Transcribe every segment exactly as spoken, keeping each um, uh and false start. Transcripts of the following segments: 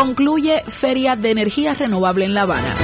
Concluye Feria de Energía Renovable en La Habana.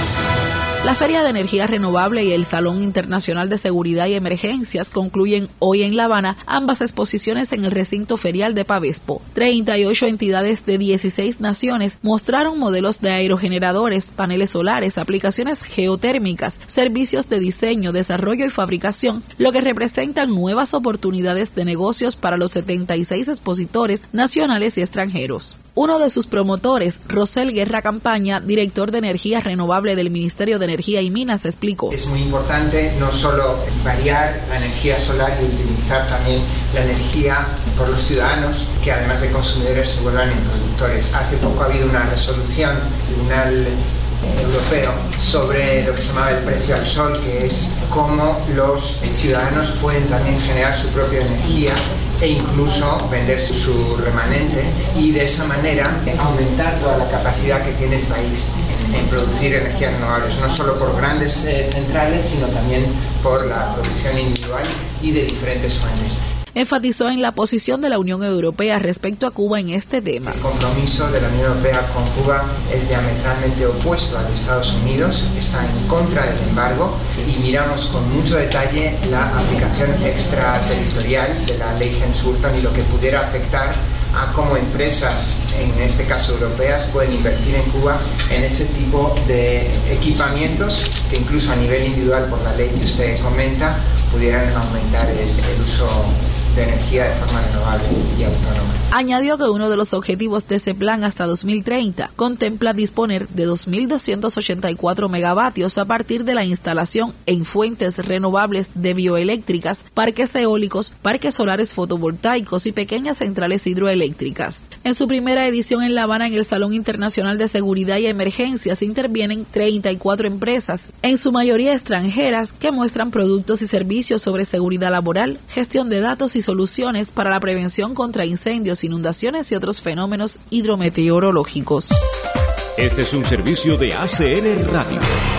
La Feria de Energía Renovable y el Salón Internacional de Seguridad y Emergencias concluyen hoy en La Habana ambas exposiciones en el recinto ferial de Pavespo. treinta y ocho entidades de dieciséis naciones mostraron modelos de aerogeneradores, paneles solares, aplicaciones geotérmicas, servicios de diseño, desarrollo y fabricación, lo que representan nuevas oportunidades de negocios para los setenta y seis expositores nacionales y extranjeros. Uno de sus promotores, Rosel Guerra Campaña, director de Energía Renovable del Ministerio de Energía y Minas, explicó. Es muy importante no solo variar la energía solar y utilizar también la energía por los ciudadanos, que además de consumidores se vuelvan en productores. Hace poco ha habido una resolución del Tribunal Europeo sobre lo que se llamaba el precio al sol, que es cómo los ciudadanos pueden también generar su propia energía e incluso vender su remanente y de esa manera aumentar toda la capacidad que tiene el país en, en producir energías renovables, no solo por grandes eh, centrales, sino también por la producción individual y de diferentes fuentes. Enfatizó en la posición de la Unión Europea respecto a Cuba en este tema. El compromiso de la Unión Europea con Cuba es diametralmente opuesto al de Estados Unidos, está en contra del embargo y miramos con mucho detalle la aplicación extraterritorial de la ley Helms-Burton y lo que pudiera afectar a cómo empresas, en este caso europeas, pueden invertir en Cuba en ese tipo de equipamientos que incluso a nivel individual por la ley que usted comenta pudieran aumentar el, el uso de energía de forma renovable y autónoma. Añadió que uno de los objetivos de ese plan hasta dos mil treinta contempla disponer de dos mil doscientos ochenta y cuatro megavatios a partir de la instalación en fuentes renovables de bioeléctricas, parques eólicos, parques solares fotovoltaicos y pequeñas centrales hidroeléctricas. En su primera edición en La Habana, en el Salón Internacional de Seguridad y Emergencias, intervienen treinta y cuatro empresas, en su mayoría extranjeras, que muestran productos y servicios sobre seguridad laboral, gestión de datos y soluciones para la prevención contra incendios, inundaciones y otros fenómenos hidrometeorológicos. Este es un servicio de A C N Radio.